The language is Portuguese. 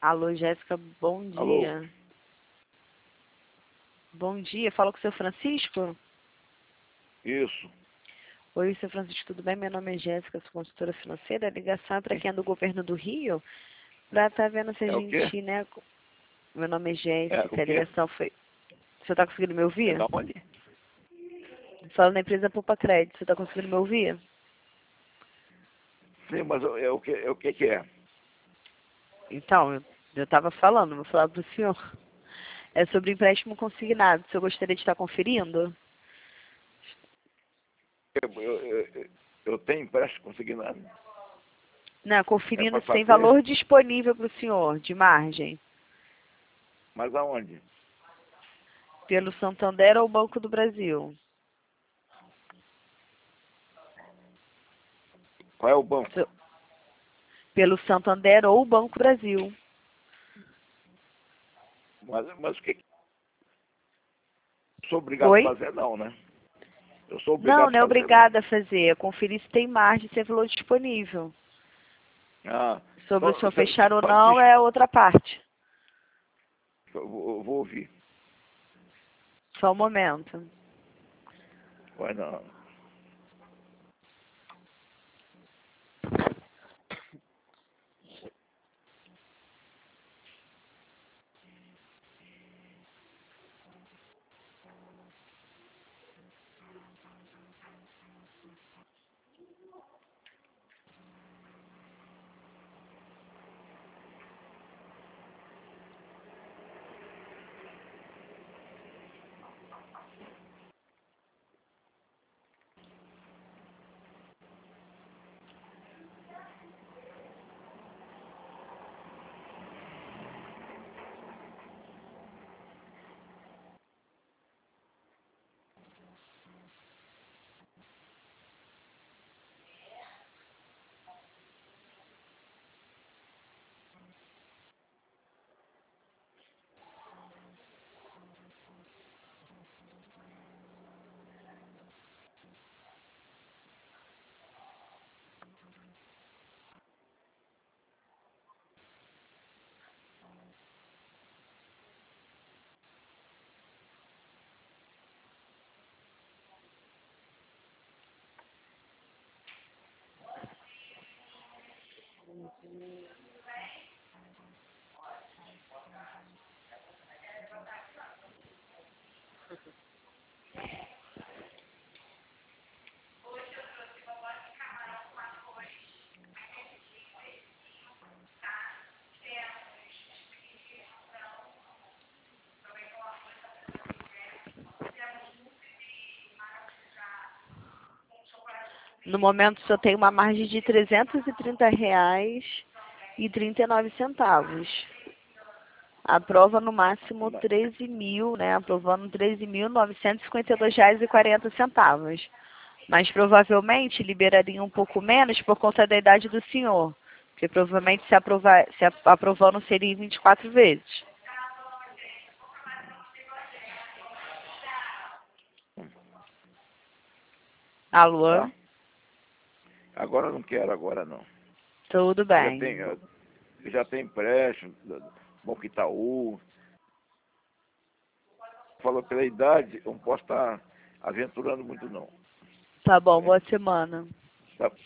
Alô, Jéssica, bom Alô? dia. Bom dia, fala com o seu Francisco? Isso. Oi, seu Francisco, tudo bem? Meu nome é Jéssica, sou consultora financeira. A ligação é para quem é do governo do Rio, para estar vendo se a É o quê? gente, né? Meu nome é É o Jéssica, a quê? ligação foi... Você está conseguindo me É ouvir? da onde? Falo na empresa Poupa Crédito, você está conseguindo me ouvir? Sim, mas é o que é? Então, eu estava falando, vou falar para o senhor. É sobre empréstimo consignado. O senhor gostaria de estar conferindo? Eu tenho empréstimo consignado. Não, É conferindo para se tem fazer, valor disponível para o senhor, de margem. mas aonde? Pelo Santander ou Banco do Brasil? Qual é o banco? So- Pelo Santander ou Banco Brasil. Mas o que eu sou obrigado a Oi? fazer? Não, né? Eu sou Não, obrigado não a é fazer, não. obrigada a fazer. É conferir se tem margem, se é valor disponível. Ah, Sobre o senhor você fechar ou pode não é outra parte. eu vou ouvir. Só um momento. Vai não. No momento, só tem uma margem de R$ 330 e 39 centavos. Aprova no máximo Mas, 13 mil, né? Aprovando R$ 13.952,40. Mas provavelmente liberaria um pouco menos por conta da idade do senhor. Porque provavelmente se aprovando seria em 24 vezes. Alô? tá. Agora eu não quero, agora não. Tudo Eu já bem. tenho, eu já tenho empréstimo, Banco Itaú. Falou pela idade, eu não posso estar aventurando muito não. Tá bom, boa semana. Tá,